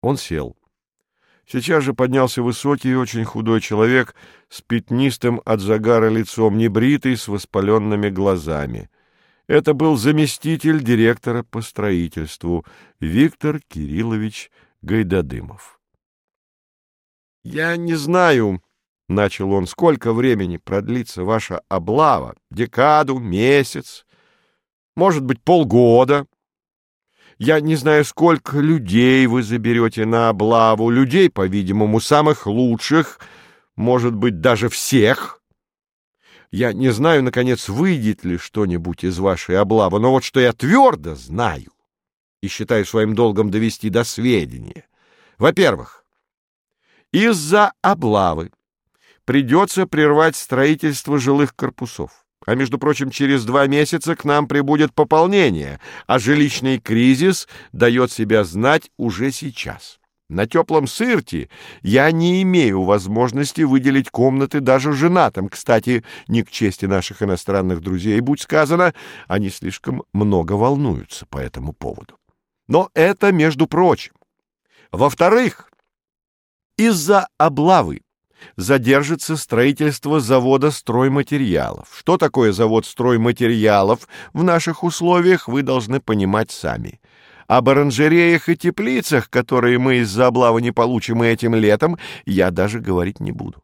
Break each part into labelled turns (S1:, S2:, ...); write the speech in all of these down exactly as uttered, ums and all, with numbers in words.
S1: Он сел. Сейчас же поднялся высокий и очень худой человек с пятнистым от загара лицом, небритый, с воспаленными глазами. Это был заместитель директора по строительству Виктор Кириллович Гайдадымов. «Я не знаю, — начал он, — сколько времени продлится ваша облава, декаду, месяц, может быть, полгода. Я не знаю, сколько людей вы заберете на облаву, людей, по-видимому, самых лучших, может быть, даже всех. Я не знаю, наконец, выйдет ли что-нибудь из вашей облавы, но вот что я твердо знаю и считаю своим долгом довести до сведения. Во-первых, из-за облавы придется прервать строительство жилых корпусов. А, между прочим, через два месяца к нам прибудет пополнение, а жилищный кризис дает себя знать уже сейчас. На Теплом Сырте я не имею возможности выделить комнаты даже женатым. Кстати, не к чести наших иностранных друзей, будь сказано, они слишком много волнуются по этому поводу. Но это между прочим. Во-вторых, из-за облавы задержится строительство завода стройматериалов. Что такое завод стройматериалов в наших условиях, вы должны понимать сами. Об оранжереях и теплицах, которые мы из-за облавы не получим и этим летом, я даже говорить не буду.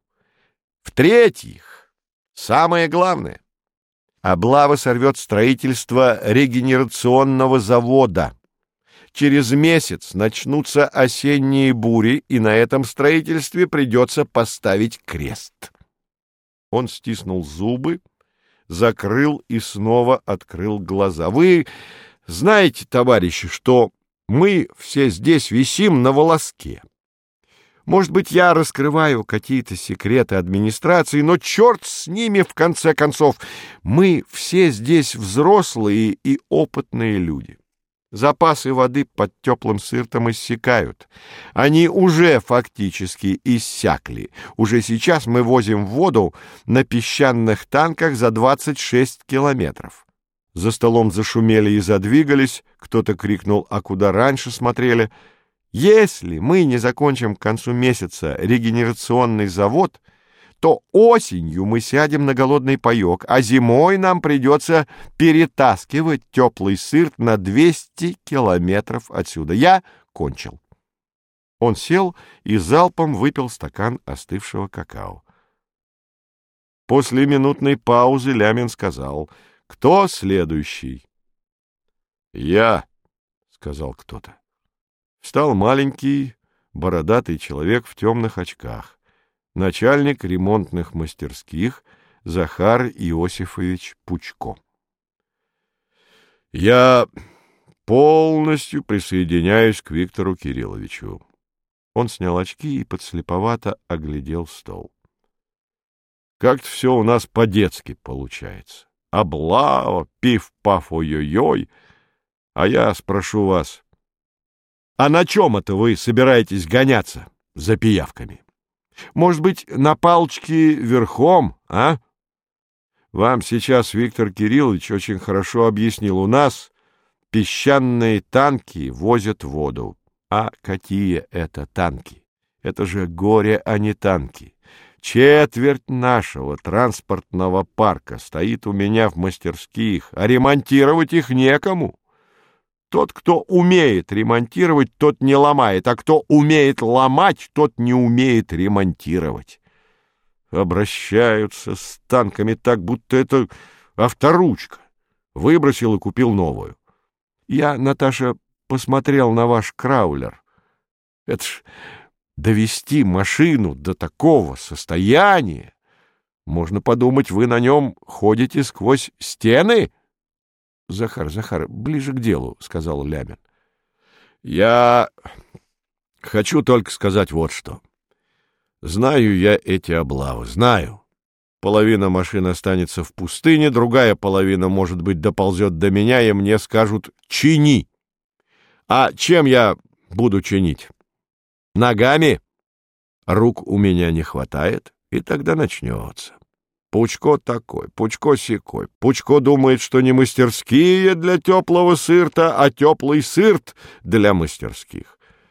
S1: В-третьих, самое главное, облава сорвет строительство регенерационного завода. Через месяц начнутся осенние бури, и на этом строительстве придется поставить крест. Он стиснул зубы, закрыл и снова открыл глаза. Вы знаете, товарищи, что мы все здесь висим на волоске. Может быть, я раскрываю какие-то секреты администрации, но черт с ними, в конце концов. Мы все здесь взрослые и опытные люди. Запасы воды под Теплым Сыртом иссякают. Они уже фактически иссякли. Уже сейчас мы возим воду на песчаных танках за двадцать шесть километров. За столом зашумели и задвигались. Кто-то крикнул: «А куда раньше смотрели?» Если мы не закончим к концу месяца регенерационный завод, то осенью мы сядем на голодный паек, а зимой нам придется перетаскивать Теплый Сырт на двести километров отсюда. Я кончил. Он сел и залпом выпил стакан остывшего какао. После минутной паузы Лямин сказал: «Кто следующий?» «Я», — сказал кто-то. Встал маленький, бородатый человек в темных очках. Начальник ремонтных мастерских Захар Иосифович Пучко. «Я полностью присоединяюсь к Виктору Кирилловичу». Он снял очки и подслеповато оглядел стол. «Как-то все у нас по-детски получается. Облава, пиф-паф, ой-ой-ой. А я спрошу вас, а на чем это вы собираетесь гоняться за пиявками? Может быть, на палочке верхом, а? Вам сейчас Виктор Кириллович очень хорошо объяснил. У нас песчаные танки возят воду. А какие это танки? Это же горе, а не танки. Четверть нашего транспортного парка стоит у меня в мастерских, а ремонтировать их некому. Тот, кто умеет ремонтировать, тот не ломает, а кто умеет ломать, тот не умеет ремонтировать. Обращаются с танками так, будто это авторучка. Выбросил и купил новую. Я, Наташа, посмотрел на ваш краулер. Это ж довести машину до такого состояния. Можно подумать, вы на нем ходите сквозь стены. Захар, Захар, ближе к делу, — сказал Лямин. Я хочу только сказать вот что. Знаю я эти облавы, знаю. Половина машин останется в пустыне, другая половина, может быть, доползет до меня, и мне скажут: чини. А чем я буду чинить? Ногами? Рук у меня не хватает, и тогда начнется. Пучко такой, Пучко сякой. Пучко думает, что не мастерские для Теплого Сырта, а Теплый Сырт для мастерских.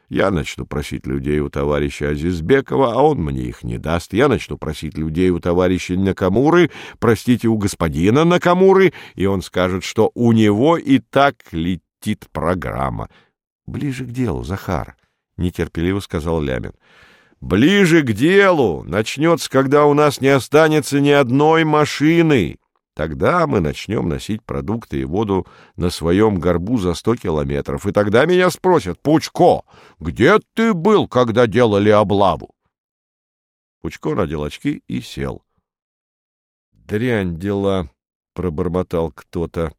S1: Я начну просить людей у товарища Азизбекова, а он мне их не даст. Я начну просить людей у товарища Накамуры, простите, у господина Накамуры, и он скажет, что у него и так летит программа. — Ближе к делу, Захар, — нетерпеливо сказал Лямин. — Ближе к делу начнется, когда у нас не останется ни одной машины. Тогда мы начнем носить продукты и воду на своем горбу за сто километров. И тогда меня спросят: Пучко, где ты был, когда делали облаву? Пучко надел очки и сел. — Дрянь дела, — пробормотал кто-то.